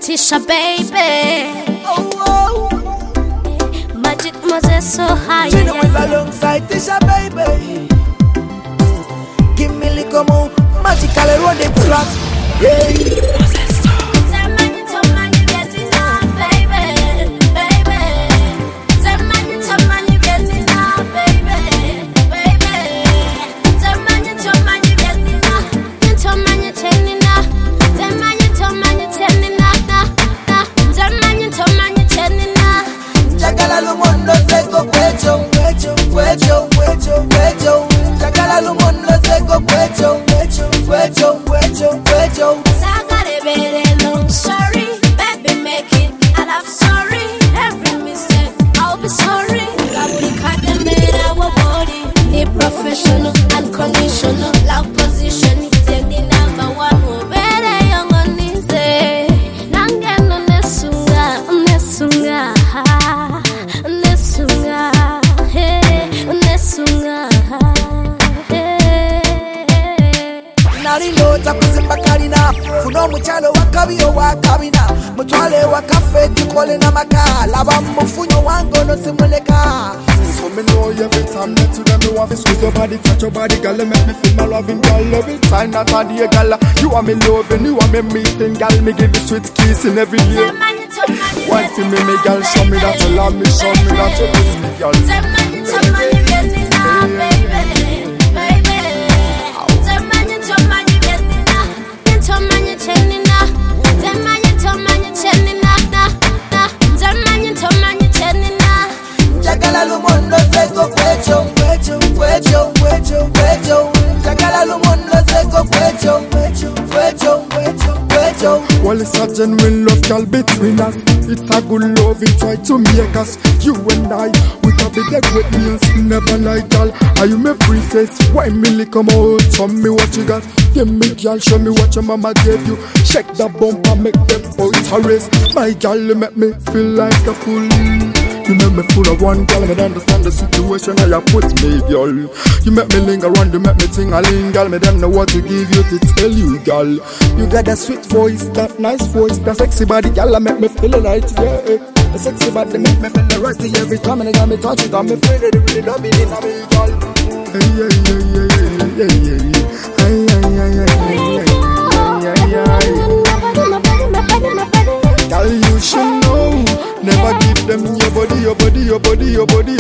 Tisha baby. Oh, Magic Moses so high. she was alongside Tisha baby. Give me little more magical road the clock. Yeah. Professional, unconditional, love position. Tendi number one, ubere yongo nize. Nangeno nesunga, nesunga, nesunga, hey, nesunga, hey. Nari lota kuzimba kalina, funo muchalo wakabiyo wakabina. Mutwale wakafe tukole na maka. Laba mfunyo wango no simuleka. So me know every time that to them, you want to squeeze your body, touch your body, girl, make me feel my loving, girl. Love it, time not on the girl. You want me loving, you want me meeting, girl. Me give you sweet kissing every day. One thing me, girl, show me that you love me, show me that you miss me, girl. Well, it's a genuine love, girl, between us. It's a good love, it try to make us. You and I, we can be the great meals, never like, girl. Are you my princess? Why me come out? Tell me what you got. Give me, girl, show me what your mama gave you. Shake the bumper, make them out a race. My girl, you make me feel like a fool. You make me full of one, girl, I don't understand the situation how you put me, girl. You make me linger around, you make me ting-a-ling, girl. Me don't know what to give you to tell you, girl. You got that sweet voice, that nice voice, that sexy body, girl, I make me feel right, yeah. The sexy body make me feel right every time, and I got me touch it, got me feel it, really love it in me, girl. Hey, yeah, yeah, yeah, yeah, yeah, yeah, yeah. Hey, yeah, yeah, yeah, yeah, yeah, yeah, yeah. Girl, you should know. Never give them your body, your body, your body, your body,